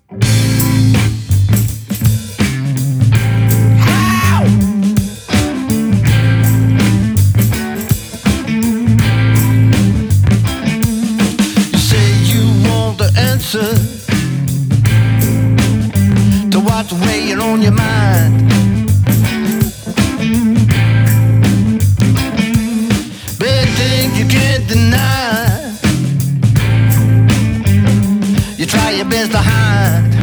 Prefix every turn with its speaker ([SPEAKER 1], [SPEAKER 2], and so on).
[SPEAKER 1] To what's weighing on your mind. Big things you can't deny. You try your best to hide.